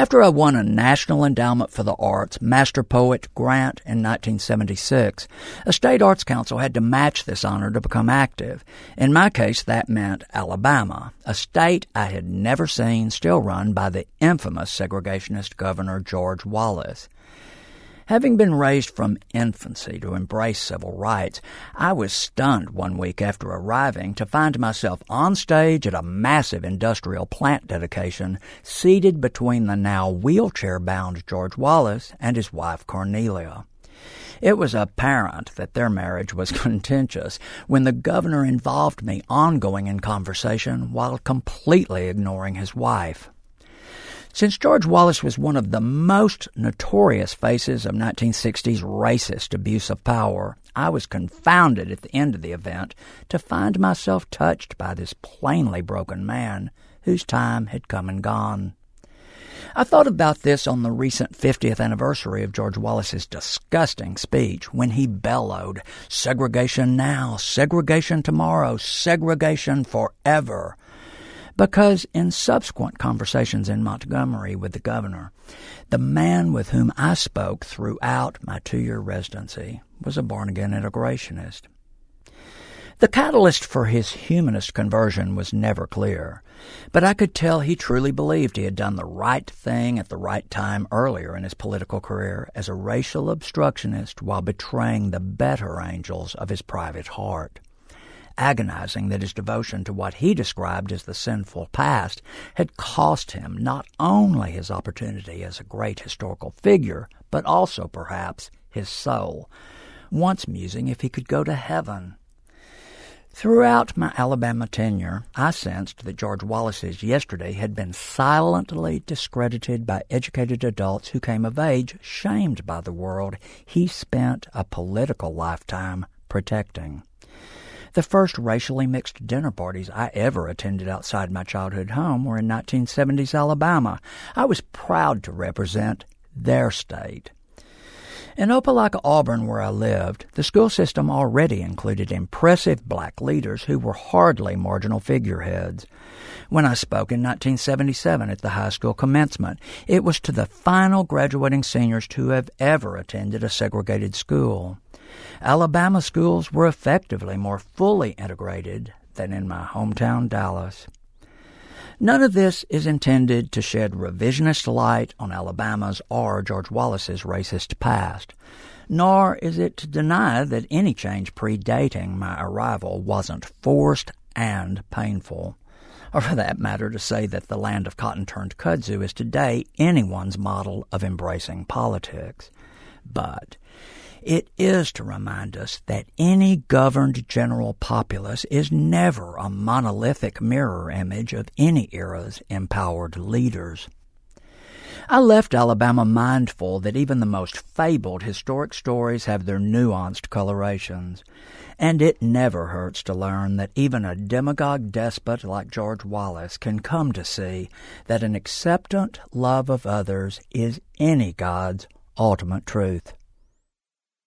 After I won a National Endowment for the Arts Master Poet grant in 1976, a state arts council had to match this honor to become active. In my case, that meant Alabama, a state I had never seen, still run by the infamous segregationist Governor George Wallace. Having been raised from infancy to embrace civil rights, I was stunned one week after arriving to find myself on stage at a massive industrial plant dedication, seated between the now wheelchair-bound George Wallace and his wife Cornelia. It was apparent that their marriage was contentious when the governor involved me ongoing in conversation while completely ignoring his wife. Since George Wallace was one of the most notorious faces of 1960s racist abuse of power, I was confounded at the end of the event to find myself touched by this plainly broken man whose time had come and gone. I thought about this on the recent 50th anniversary of George Wallace's disgusting speech when he bellowed, "Segregation now, segregation tomorrow, segregation forever." Because in subsequent conversations in Montgomery with the governor, the man with whom I spoke throughout my 2-year residency was a born-again integrationist. The catalyst for his humanist conversion was never clear, but I could tell he truly believed he had done the right thing at the right time earlier in his political career as a racial obstructionist while betraying the better angels of his private heart. Agonizing that his devotion to what he described as the sinful past had cost him not only his opportunity as a great historical figure, but also, perhaps, his soul, once musing if he could go to heaven. Throughout my Alabama tenure, I sensed that George Wallace's yesterday had been silently discredited by educated adults who came of age, shamed by the world he spent a political lifetime protecting. The first racially mixed dinner parties I ever attended outside my childhood home were in 1970s Alabama. I was proud to represent their state. In Opelika, Auburn, where I lived, the school system already included impressive black leaders who were hardly marginal figureheads. When I spoke in 1977 at the high school commencement, it was to the final graduating seniors to have ever attended a segregated school. Alabama schools were effectively more fully integrated than in my hometown Dallas. None of this is intended to shed revisionist light on Alabama's or George Wallace's racist past, nor is it to deny that any change predating my arrival wasn't forced and painful, or for that matter to say that the land of cotton turned kudzu is today anyone's model of embracing politics. But it is to remind us that any governed general populace is never a monolithic mirror image of any era's empowered leaders. I left Alabama mindful that even the most fabled historic stories have their nuanced colorations, and it never hurts to learn that even a demagogue despot like George Wallace can come to see that an acceptant love of others is any god's ultimate truth.